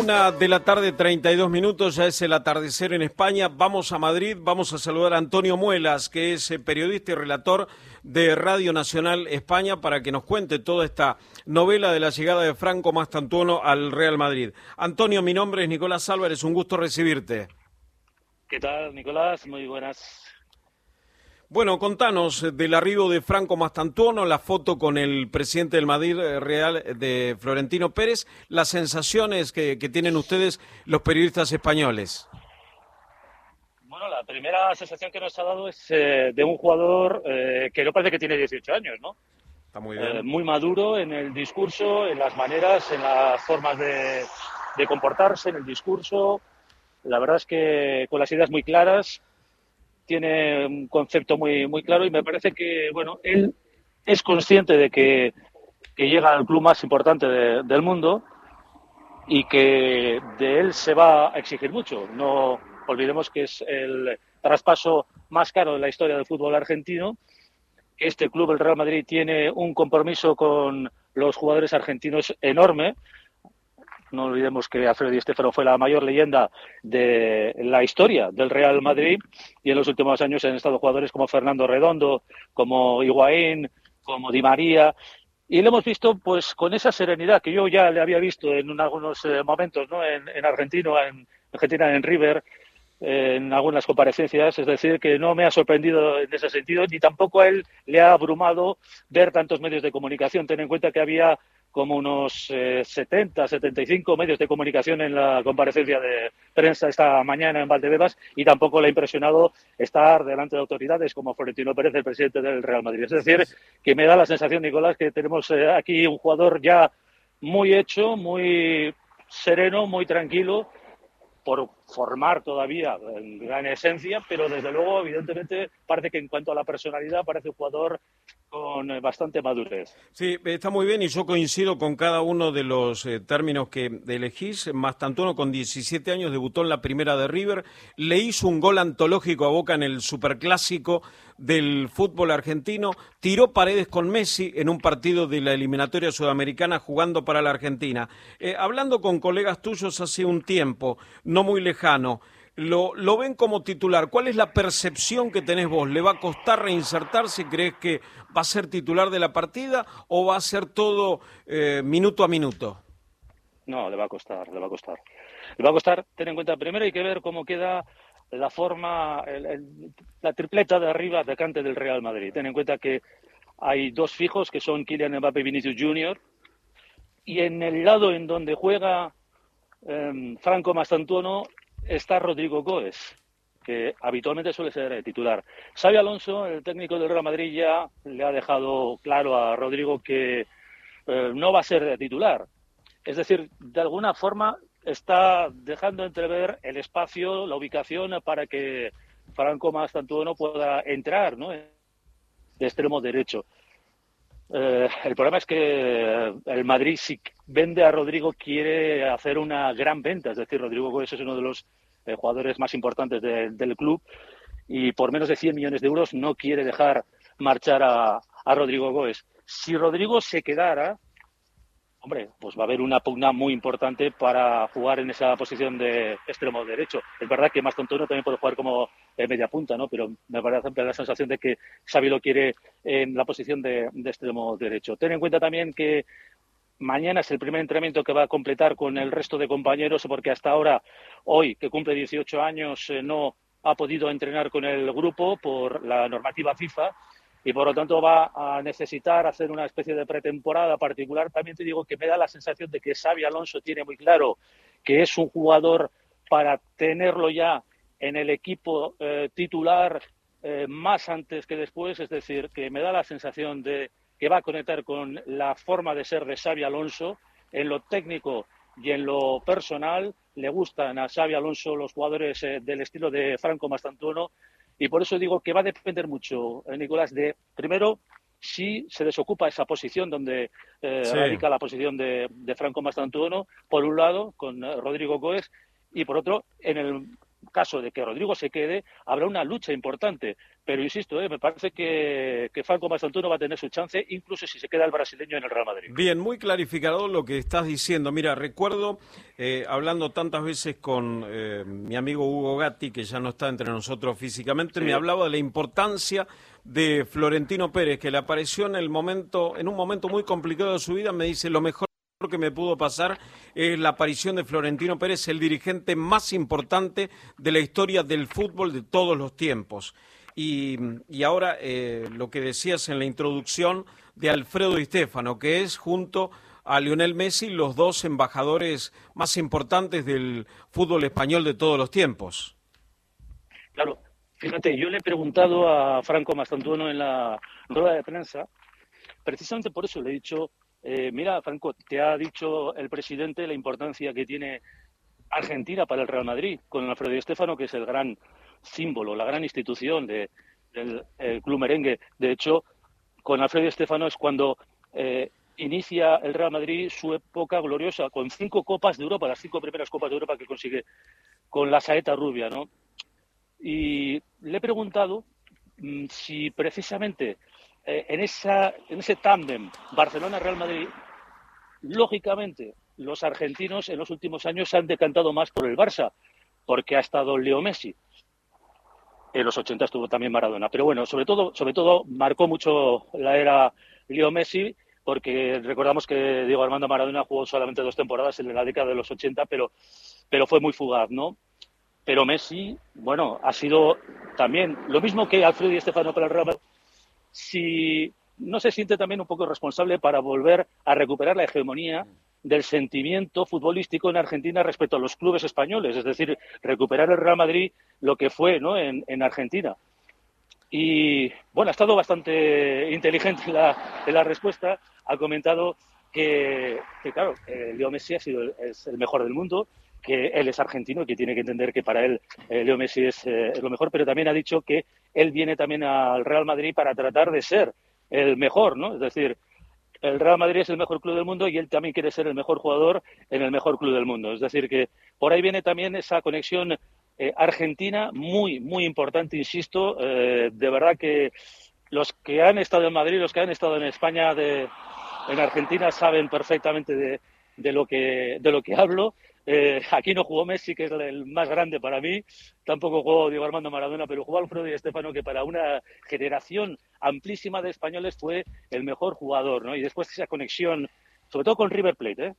1:32 p.m, ya es el atardecer en España. Vamos a Madrid, vamos a saludar a Antonio Muelas, que es periodista y relator de Radio Nacional España, para que nos cuente toda esta novela de la llegada de Franco Mastantuono al Real Madrid. Antonio, mi nombre es Nicolás Álvarez, un gusto recibirte. ¿Qué tal, Nicolás? Muy buenas. Bueno, contanos del arribo de Franco Mastantuono, la foto con el presidente del Madrid Real, de Florentino Pérez, las sensaciones que tienen ustedes los periodistas españoles. Bueno, la primera sensación que nos ha dado es de un jugador que no parece que tiene 18 años, ¿no? Está muy bien. Muy maduro en el discurso, en las maneras, en las formas de comportarse, en el discurso. La verdad es que con las ideas muy claras, tiene un concepto muy, muy claro y me parece que, bueno, él es consciente de que llega al club más importante del mundo y que de él se va a exigir mucho. No olvidemos que es el traspaso más caro de la historia del fútbol argentino. Este club, el Real Madrid, tiene un compromiso con los jugadores argentinos enorme. No olvidemos que Alfredo Di Stéfano fue la mayor leyenda de la historia del Real Madrid y en los últimos años han estado jugadores como Fernando Redondo, como Higuaín, como Di María, y lo hemos visto pues con esa serenidad que yo ya le había visto en algunos momentos, ¿no? en Argentina, en River, en algunas comparecencias, es decir, que no me ha sorprendido en ese sentido, ni tampoco a él le ha abrumado ver tantos medios de comunicación. Ten en cuenta que había como unos 75 medios de comunicación en la comparecencia de prensa esta mañana en Valdebebas y tampoco le ha impresionado estar delante de autoridades como Florentino Pérez, el presidente del Real Madrid. Es decir, que me da la sensación, Nicolás, que tenemos aquí un jugador ya muy hecho, muy sereno, muy tranquilo, por formar todavía en gran esencia, pero desde luego, evidentemente, parece que en cuanto a la personalidad parece un jugador con bastante madurez. Sí, está muy bien y yo coincido con cada uno de los términos que elegís. Mastantuono con 17 años debutó en la primera de River, le hizo un gol antológico a Boca en el superclásico del fútbol argentino, tiró paredes con Messi en un partido de la eliminatoria sudamericana jugando para la Argentina. Hablando con colegas tuyos hace un tiempo, no muy lejano, lo ven como titular. ¿Cuál es la percepción que tenés vos? ¿Le va a costar reinsertarse? ¿Crees que va a ser titular de la partida o va a ser todo minuto a minuto? No, le va a costar, le va a costar. Le va a costar, ten en cuenta, primero hay que ver cómo queda la forma, la tripleta de arriba atacante del Real Madrid. Ten en cuenta que hay dos fijos que son Kylian Mbappé y Vinicius Junior, y en el lado en donde juega Franco Mastantuono está Rodrigo Goes, que habitualmente suele ser titular. Xabi Alonso, el técnico del Real Madrid, ya le ha dejado claro a Rodrigo que no va a ser titular. Es decir, de alguna forma está dejando entrever el espacio, la ubicación para que Franco Mastantuono pueda entrar, ¿no?, de extremo derecho. El problema es que el Madrid, si vende a Rodrigo, quiere hacer una gran venta. Es decir, Rodrigo Goes es uno de los jugadores más importantes del club y por menos de 100 millones de euros no quiere dejar marchar a Rodrigo Goes. Si Rodrigo se quedara, hombre, pues va a haber una pugna muy importante para jugar en esa posición de extremo derecho. Es verdad que Mastantuono también puede jugar como media punta, ¿no? Pero me parece la sensación de que Xavi lo quiere en la posición de extremo derecho. Ten en cuenta también que mañana es el primer entrenamiento que va a completar con el resto de compañeros, porque hasta ahora, hoy, que cumple 18 años, no ha podido entrenar con el grupo por la normativa FIFA y por lo tanto va a necesitar hacer una especie de pretemporada particular. También te digo que me da la sensación de que Xabi Alonso tiene muy claro que es un jugador para tenerlo ya en el equipo titular más antes que después, es decir, que me da la sensación de que va a conectar con la forma de ser de Xabi Alonso en lo técnico y en lo personal. Le gustan a Xabi Alonso los jugadores del estilo de Franco Mastantuono y por eso digo que va a depender mucho, Nicolás, de primero si se desocupa esa posición donde radica la posición de Franco Mastantuono, por un lado, con Rodrigo Goes, y por otro, en el caso de que Rodrigo se quede, habrá una lucha importante. Pero insisto, me parece que Franco Mastantuono va a tener su chance, incluso si se queda el brasileño en el Real Madrid. Bien, muy clarificador lo que estás diciendo. Mira, recuerdo, hablando tantas veces con mi amigo Hugo Gatti, que ya no está entre nosotros físicamente, Sí. me hablaba de la importancia de Florentino Pérez, que le apareció en un momento muy complicado de su vida. Me dice, lo mejor que me pudo pasar es la aparición de Florentino Pérez, el dirigente más importante de la historia del fútbol de todos los tiempos. Y ahora lo que decías en la introducción de Alfredo Di Stéfano, que es junto a Lionel Messi los dos embajadores más importantes del fútbol español de todos los tiempos. Claro, fíjate, yo le he preguntado a Franco Mastantuono en la rueda de prensa, precisamente por eso le he dicho, mira, Franco, te ha dicho el presidente la importancia que tiene Argentina para el Real Madrid, con Alfredo Di Stéfano, que es el gran símbolo, la gran institución del club merengue. De hecho, con Alfredo Di Stéfano es cuando inicia el Real Madrid su época gloriosa, con 5 Copas de Europa, las 5 primeras Copas de Europa que consigue con la saeta rubia, ¿no? Y le he preguntado si precisamente en ese tándem Barcelona-Real Madrid, lógicamente los argentinos en los últimos años se han decantado más por el Barça, porque ha estado Leo Messi. En los 80 estuvo también Maradona, pero bueno, sobre todo marcó mucho la era Leo Messi, porque recordamos que Diego Armando Maradona jugó solamente 2 temporadas en la década de los 80, pero fue muy fugaz, ¿no? Pero Messi, bueno, ha sido también lo mismo que Alfredo Di Stéfano para el Real Madrid. Si no se siente también un poco responsable para volver a recuperar la hegemonía del sentimiento futbolístico en Argentina respecto a los clubes españoles, es decir, recuperar el Real Madrid lo que fue, ¿no?, en Argentina. Y bueno, ha estado bastante inteligente en la respuesta. Ha comentado que claro, Leo Messi es el mejor del mundo, que él es argentino y que tiene que entender que para él Leo Messi es lo mejor, pero también ha dicho que él viene también al Real Madrid para tratar de ser el mejor, ¿no? Es decir, el Real Madrid es el mejor club del mundo y él también quiere ser el mejor jugador en el mejor club del mundo. Es decir, que por ahí viene también esa conexión argentina muy, muy importante, insisto. De verdad que los que han estado en Madrid, los que han estado en España, en Argentina, saben perfectamente de lo que hablo. Aquí no jugó Messi, que es el más grande para mí, tampoco jugó Diego Armando Maradona, pero jugó Alfredo Di Stéfano, que para una generación amplísima de españoles fue el mejor jugador, ¿no? Y después esa conexión, sobre todo con River Plate,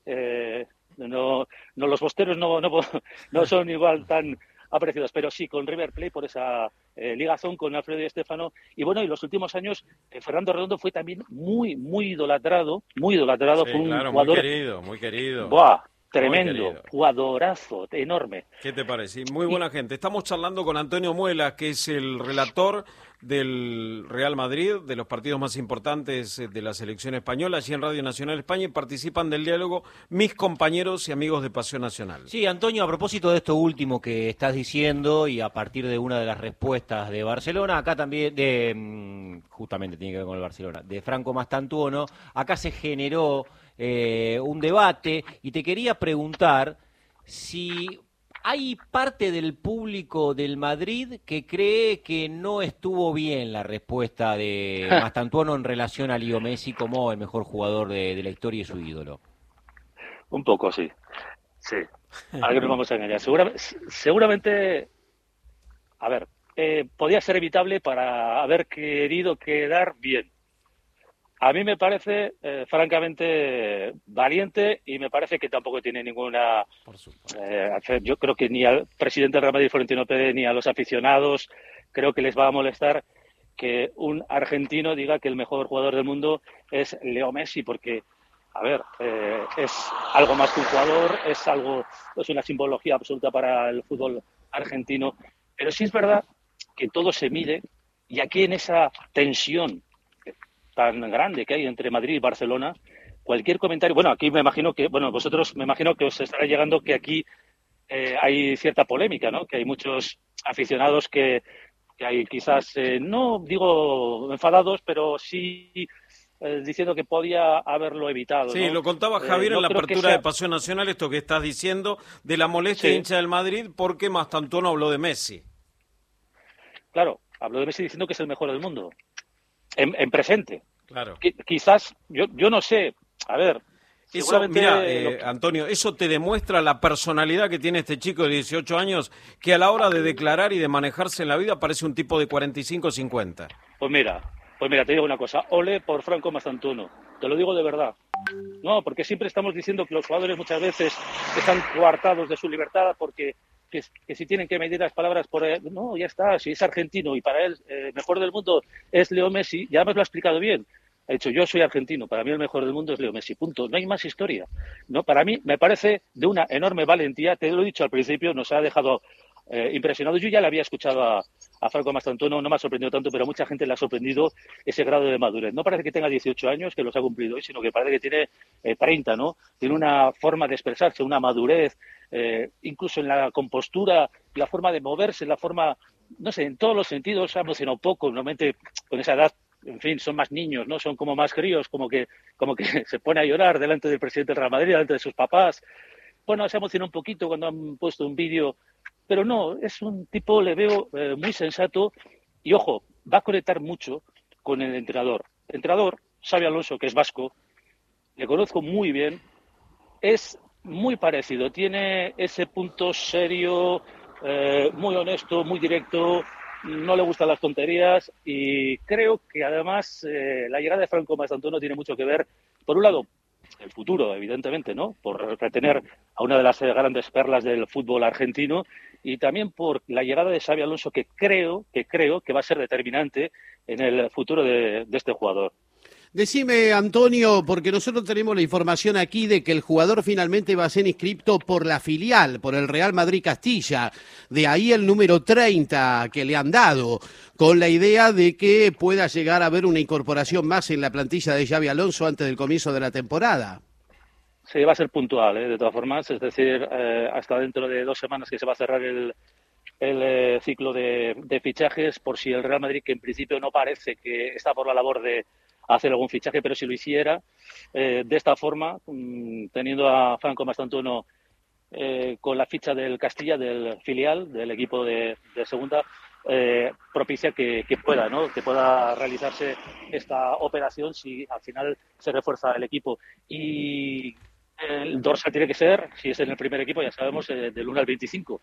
no los bosteros no son igual tan apreciados, pero sí con River Plate por esa ligazón con Alfredo Di Stéfano. Y bueno, en los últimos años Fernando Redondo fue también muy, muy idolatrado, Sí, fue un claro, jugador muy querido. ¡buah! Muy Tremendo, querido. jugadorazo, enorme. ¿Qué te parece? Muy buena gente. Estamos charlando con Antonio Muela, que es el relator del Real Madrid, de los partidos más importantes de la selección española, allí en Radio Nacional España, y participan del diálogo mis compañeros y amigos de Pasión Nacional. Sí, Antonio, a propósito de esto último que estás diciendo y a partir de una de las respuestas de Barcelona, acá también justamente tiene que ver con el Barcelona, de Franco Mastantuono, acá se generó un debate y te quería preguntar si hay parte del público del Madrid que cree que no estuvo bien la respuesta de Mastantuono en relación a Leo Messi como el mejor jugador de la historia y su ídolo. Un poco, sí. Sí. Ahora que nos vamos a engañar. Seguramente, a ver, podía ser evitable para haber querido quedar bien. A mí me parece francamente valiente y me parece que tampoco tiene ninguna... yo creo que ni al presidente del Real Madrid, Florentino Pérez, ni a los aficionados creo que les va a molestar que un argentino diga que el mejor jugador del mundo es Leo Messi, porque, a ver, es algo más que un jugador, es una simbología absoluta para el fútbol argentino. Pero sí es verdad que todo se mide y aquí en esa tensión tan grande que hay entre Madrid y Barcelona, cualquier comentario, bueno, aquí me imagino que, bueno, vosotros me imagino que os estará llegando que aquí hay cierta polémica, ¿no? Que hay muchos aficionados que hay quizás, no digo enfadados, pero sí diciendo que podía haberlo evitado. Sí, ¿no? lo contaba Javier no en la creo que apertura de sea... Pasión Nacional, esto que estás diciendo, de la molestia Sí, hincha del Madrid, porque Mastantuono habló de Messi. claro, habló de Messi diciendo que es el mejor del mundo, en presente. Claro. Quizás, yo no sé, a ver, Eso, seguramente... mira, Antonio, eso te demuestra la personalidad que tiene este chico de 18 años, que a la hora de declarar y de manejarse en la vida parece un tipo de 45 o 50. Pues mira, te digo una cosa, ole por Franco Mastantuono, te lo digo de verdad. No, porque siempre estamos diciendo que los jugadores muchas veces están coartados de su libertad porque que si tienen que medir las palabras por él, no, ya está, si es argentino y para él el mejor del mundo es Leo Messi, ya me lo ha explicado bien. Ha dicho, yo soy argentino, para mí el mejor del mundo es Leo Messi, punto. No hay más historia. No, para mí me parece de una enorme valentía, te lo he dicho al principio, nos ha dejado impresionado. Yo ya le había escuchado a Franco Mastantuono, no me ha sorprendido tanto, pero a mucha gente le ha sorprendido ese grado de madurez. No parece que tenga 18 años, que los ha cumplido hoy, sino que parece que tiene 30, ¿no? Tiene una forma de expresarse, una madurez, incluso en la compostura, la forma de moverse, la forma, no sé, en todos los sentidos se ha emocionado poco. Normalmente con esa edad, en fin, son más niños, ¿no? Son como más críos, como que se pone a llorar delante del presidente del Real Madrid, delante de sus papás. Bueno, se emociona un poquito cuando han puesto un vídeo, pero no, es un tipo, le veo muy sensato y, ojo, va a conectar mucho con el entrenador. El entrenador, Xabi Alonso, que es vasco, le conozco muy bien, es muy parecido, tiene ese punto serio, muy honesto, muy directo, no le gustan las tonterías y creo que además la llegada de Franco Mastantuono tiene mucho que ver, por un lado, el futuro, evidentemente, ¿no? Por retener a una de las grandes perlas del fútbol argentino y también por la llegada de Xabi Alonso, que creo que va a ser determinante en el futuro de este jugador. Decime, Antonio, porque nosotros tenemos la información aquí de que el jugador finalmente va a ser inscripto por la filial, por el Real Madrid Castilla. De ahí el número 30 que le han dado, con la idea de que pueda llegar a haber una incorporación más en la plantilla de Xabi Alonso antes del comienzo de la temporada. Sí, va a ser puntual, de todas formas, es decir, hasta dentro de 2 semanas que se va a cerrar el ciclo de fichajes, por si el Real Madrid, que en principio no parece que está por la labor de hacer algún fichaje, pero si lo hiciera de esta forma, teniendo a Franco Mastantuono con la ficha del Castilla, del filial, del equipo de segunda, propicia que pueda, ¿no? Que pueda realizarse esta operación si al final se refuerza el equipo. Y el dorsal tiene que ser, si es en el primer equipo, ya sabemos, del 1 al 25.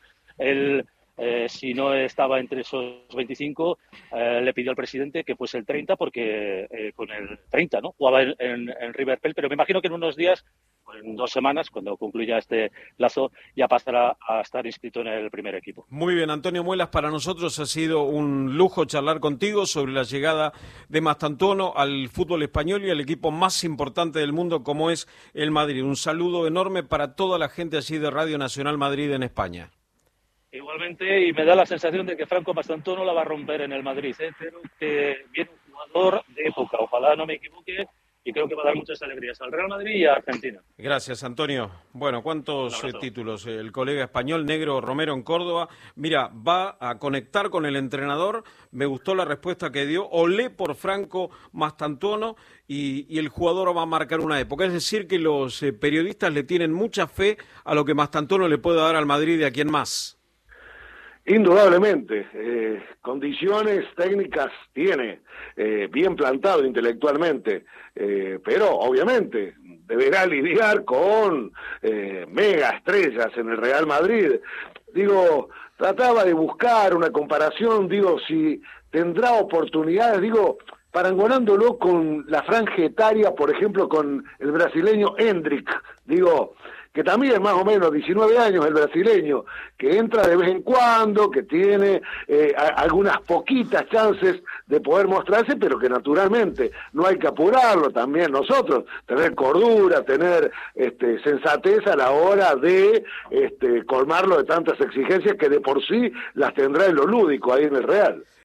Si no estaba entre esos 25, le pidió al presidente que fuese el 30 porque con el 30, ¿no? Jugaba en River Plate, pero me imagino que en unos días, en 2 semanas, cuando concluya este lazo, ya pasará a estar inscrito en el primer equipo. Muy bien, Antonio Muelas, para nosotros ha sido un lujo charlar contigo sobre la llegada de Mastantuono al fútbol español y al equipo más importante del mundo como es el Madrid. Un saludo enorme para toda la gente allí de Radio Nacional Madrid en España. Igualmente, y me da la sensación de que Franco Mastantuono la va a romper en el Madrid, pero que viene un jugador de época, ojalá no me equivoque, y creo que va a dar muchas alegrías al Real Madrid y a Argentina. Gracias, Antonio. Bueno, ¿cuántos títulos? El colega español Negro Romero en Córdoba. Mira, va a conectar con el entrenador. Me gustó la respuesta que dio. Olé por Franco Mastantuono y el jugador va a marcar una época. Es decir, que los periodistas le tienen mucha fe a lo que Mastantuono le puede dar al Madrid y a quién más. Indudablemente, condiciones técnicas tiene, bien plantado intelectualmente, pero obviamente deberá lidiar con mega estrellas en el Real Madrid. Digo, trataba de buscar una comparación, digo, si tendrá oportunidades, digo, parangonándolo con la franja etaria, por ejemplo, con el brasileño Hendrick, digo, que también más o menos 19 años el brasileño, que entra de vez en cuando, que tiene algunas poquitas chances de poder mostrarse, pero que naturalmente no hay que apurarlo también nosotros, tener cordura, tener sensatez a la hora de colmarlo de tantas exigencias que de por sí las tendrá en lo lúdico ahí en el Real.